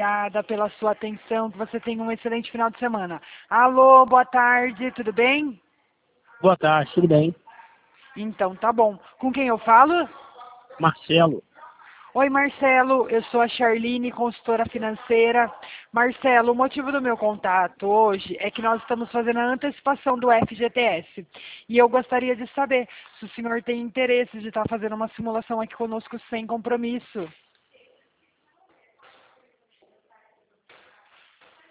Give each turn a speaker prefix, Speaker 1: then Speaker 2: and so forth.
Speaker 1: Obrigada pela sua atenção, que você tenha um excelente final de semana. Alô, boa tarde, tudo bem?
Speaker 2: Boa tarde, tudo bem?
Speaker 1: Então, tá bom. Com quem eu falo?
Speaker 2: Marcelo.
Speaker 1: Oi, Marcelo, eu sou a Charline, consultora financeira. Marcelo, o motivo do meu contato hoje é que nós estamos fazendo a antecipação do FGTS. E eu gostaria de saber se o senhor tem interesse de estar fazendo uma simulação aqui conosco sem compromisso.